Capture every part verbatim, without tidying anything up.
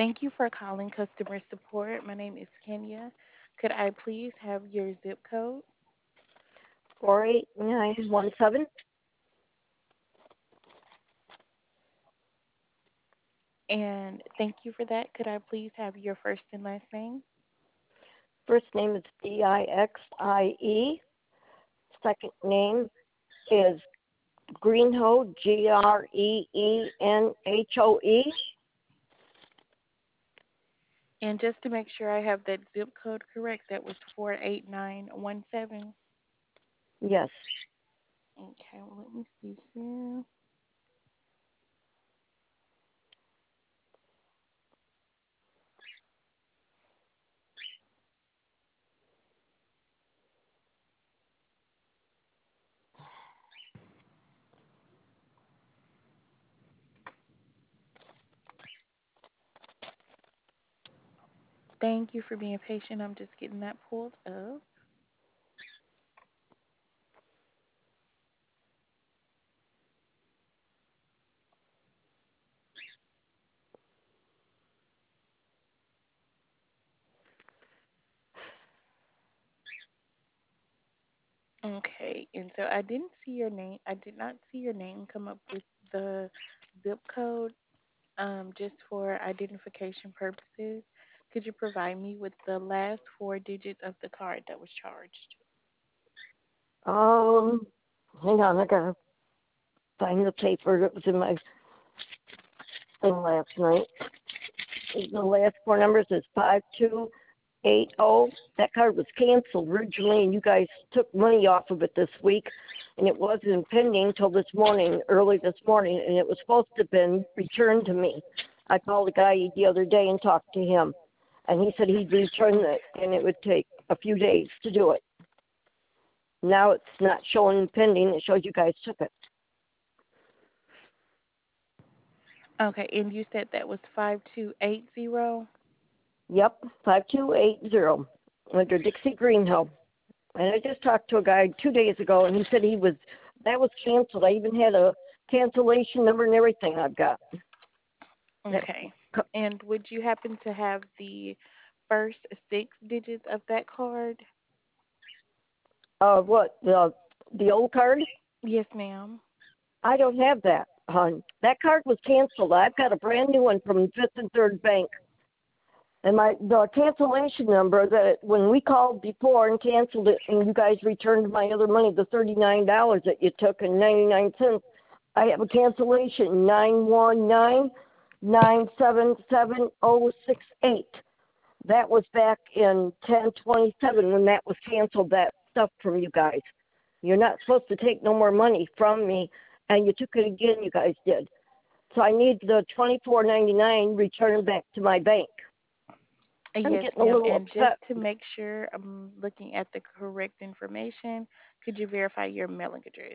Thank you for calling customer support. My name is Kenya. Could I please have your zip code? four eight nine one seven. And thank you for that. Could I please have your first and last name? First name is D I X I E. Second name is Greenhoe, G R E E N H O E. And just to make sure I have that zip code correct, that was four eight nine one seven. Yes. Okay, well, let me see here. Thank you for being patient. I'm just getting that pulled up. Okay, and so I didn't see your name. I did not see your name come up with the zip code. Um, just for identification purposes, could you provide me with the last four digits of the card that was charged? Um, hang on, I gotta find the paper that was in my thing last night. The last four numbers is five two eight zero. That card was canceled originally, and you guys took money off of it this week, and it wasn't pending till this morning, early this morning, and it was supposed to have been returned to me. I called the guy the other day and talked to him, and he said he'd return it, and it would take a few days to do it. Now it's not showing pending. It shows you guys took it. Okay, and you said that was five two eight zero. Yep, five two eight zero under Dixie Greenhill. And I just talked to a guy two days ago, and he said he was that was canceled. I even had a cancellation number and everything. I've got. Okay, and would you happen to have the first six digits of that card? Uh, what the the old card? Yes, ma'am. I don't have that, hon. That card was canceled. I've got a brand new one from Fifth and Third Bank. And my the cancellation number that when we called before and canceled it, and you guys returned my other money, the thirty nine dollars that you took and ninety nine cents. I have a cancellation nine one nine nine seven seven zero six eight. That was back in ten twenty seven when that was canceled. That stuff from you guys. You're not supposed to take no more money from me, and you took it again. You guys did. So I need the twenty four ninety nine returned back to my bank. I'm Yes, getting a ma'am. little And just upset. to make sure I'm looking at the correct information, could you verify your mailing address?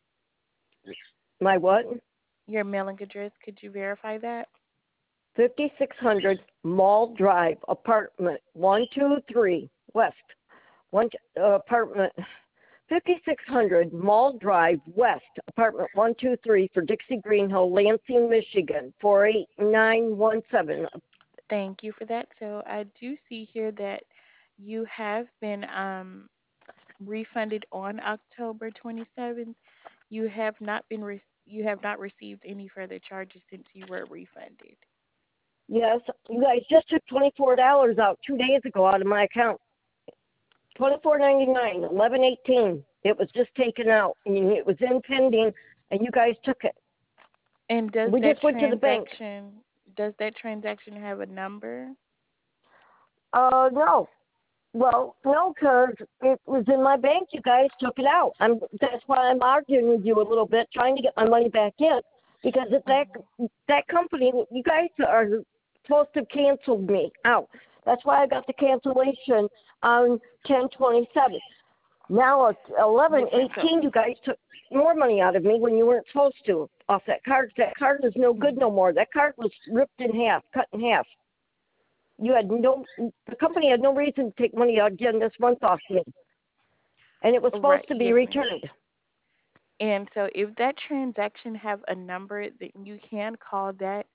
My what? Your mailing address, could you verify that? fifty-six hundred Mall Drive, apartment one two three West. One uh, apartment fifty-six hundred Mall Drive West, apartment one two three for Dixie Greenhill, Lansing, Michigan four eight nine one seven. Thank you for that. So I do see here that you have been um, refunded on October twenty-seventh. You have not been re- you have not received any further charges since you were refunded. Yes, you guys just took twenty-four dollars out two days ago out of my account. twenty-four ninety-nine, eleven eighteen. It was just taken out, and it was in pending, and you guys took it. And does We that just went to the bank. transaction does that transaction have a number? Uh, no. Well, no, because it was in my bank. You guys took it out. I'm. That's why I'm arguing with you a little bit, trying to get my money back in. Because if that Mhm. that company, you guys are supposed to have canceled me out. That's why I got the cancellation on ten twenty seven. Now at eleven Yes, ma'am. So, eighteen, you guys took more money out of me when you weren't supposed to off that card. That card is no good mhm. no more. That card was ripped in half, cut in half. You had no, the company had no reason to take money out again this month off me, and it was supposed Right. to be Yes, ma'am. returned. And so if that transaction have a number, then you can call that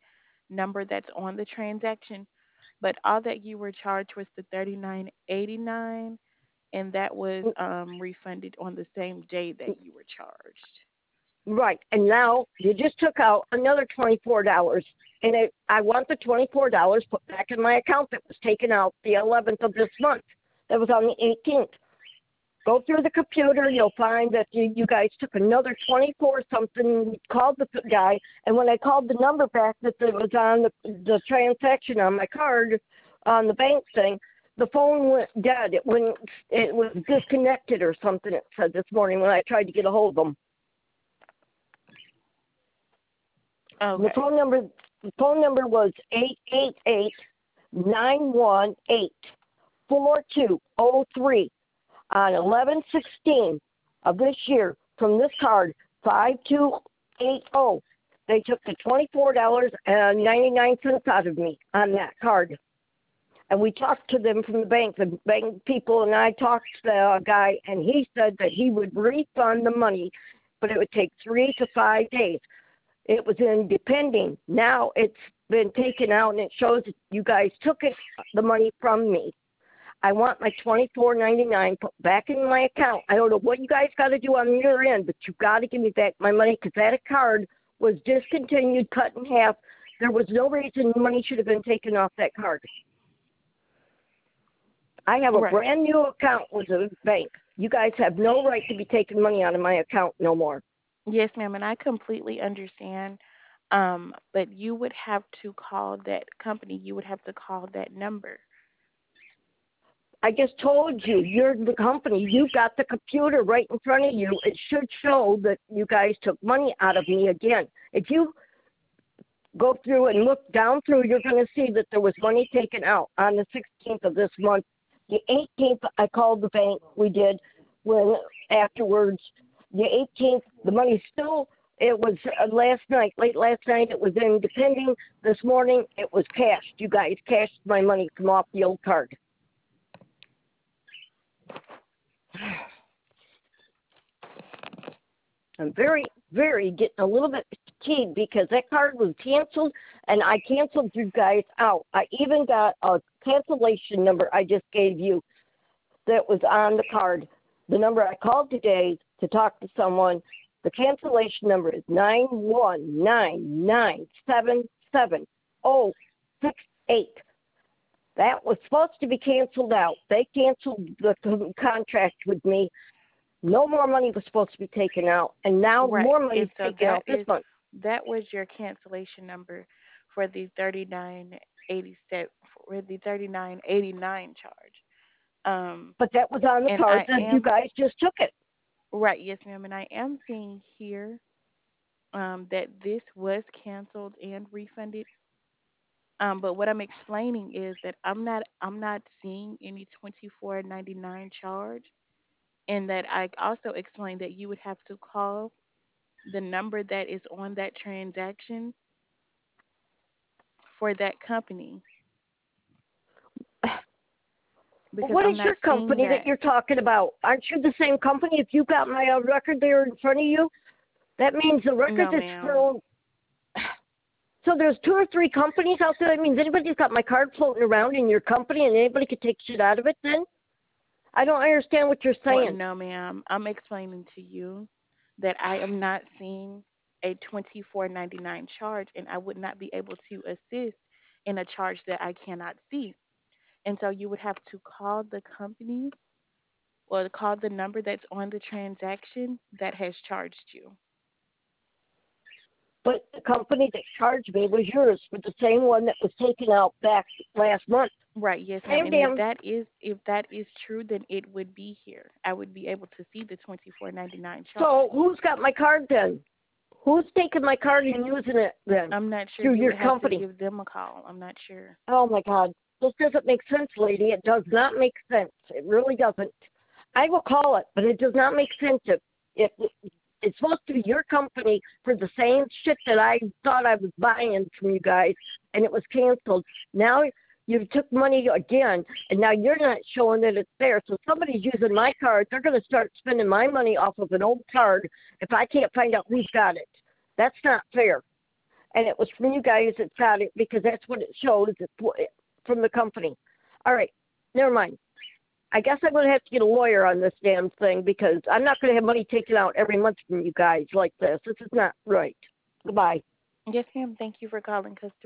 number that's on the transaction, but all that you were charged was the thirty-nine eighty-nine, and that was um refunded on the same day that you were charged. Right. And now you just took out another twenty-four dollars. And it, I want the twenty-four dollars put back in my account that was taken out the eleventh of this month. That was on the eighteenth. Go through the computer. You'll find that you, you guys took another twenty-four something, called the guy. And when I called the number back that it was on the, the transaction on my card, on the bank thing, the phone went dead. It wouldn't, it was disconnected or something, it said this morning when I tried to get a hold of them. The Okay. phone number the phone number was eight eight eight nine one eight four two zero three on eleven sixteen of this year from this card five two eight zero. They took the twenty-four dollars and ninety-nine cents out of me on that card. And we talked to them from the bank. The bank people and I talked to the guy, and he said that he would refund the money, but it would take three to five days. It was in depending. Now it's been taken out, and it shows that you guys took it, the money from me. I want my twenty-four ninety-nine put back in my account. I don't know what you guys got to do on your end, but you've got to give me back my money because that card was discontinued, cut in half. There was no reason the money should have been taken off that card. I have a Right. brand new account with the bank. You guys have no right to be taking money out of my account no more. Yes, ma'am, and I completely understand. Um, but you would have to call that company. You would have to call that number. I just told you, you're the company. You've got the computer right in front of you. It should show that you guys took money out of me again. If you go through and look down through, you're going to see that there was money taken out on the sixteenth of this month. The eighteenth, I called the bank. We did. When afterwards, the eighteenth, the money still, it was uh, last night, late last night, it was in depending. This morning, it was cashed. You guys cashed my money from off the old card. I'm very, very getting a little bit fatigued because that card was canceled, and I canceled you guys out. I even got a cancellation number I just gave you that was on the card. The number I called today to talk to someone, the cancellation number is nine one nine nine seven seven zero six eight. That was supposed to be canceled out. They canceled the contract with me. No more money was supposed to be taken out, and now Right. more money And is so taken that out this is month. that was your cancellation number for the thirty nine eighty seven for the thirty nine eighty nine charge. Um, But that was on the and card I that you am guys just took it. right, yes, ma'am, and I am seeing here um that this was canceled and refunded. Um, but what I'm explaining is that I'm not I'm not seeing any twenty four ninety nine charge, and that I also explained that you would have to call the number that is on that transaction for that company because What I'm is not your seeing company that that. you're talking about? Aren't you the same company? If you got my uh, record there in front of you, that means the record No, that's ma'am. for. So there's two or three companies out there. That means anybody's got my card floating around in your company, and anybody could take shit out of it. Then I don't understand what you're Well, saying. no, ma'am. I'm explaining to you that I am not seeing a twenty four ninety nine charge, and I would not be able to assist in a charge that I cannot see. And so you would have to call the company or call the number that's on the transaction that has charged you. But the company that charged me was yours, for the same one that was taken out back last month. Right, yes, ma'am. Same And if damn. that is if that is true, then it would be here. I would be able to see the twenty four ninety nine So charge. who's got my card then? Who's taking my card and using it then I'm not sure. through You your would have to company? give them a call. I'm not sure. Oh my God, this doesn't make sense, lady. It does not make sense. It really doesn't. I will call it, but it does not make sense. If, if it's supposed to be your company for the same shit that I thought I was buying from you guys, and it was canceled. Now you took money again, and now you're not showing that it's there. So somebody's using my card. They're going to start spending my money off of an old card if I can't find out who's got it. That's not fair. and it was from you guys that got it because that's what it shows from the company. All right, never mind. I guess I'm going to have to get a lawyer on this damn thing because I'm not going to have money taken out every month from you guys like this. This is not right. Goodbye. Yes, ma'am. Thank you for calling customer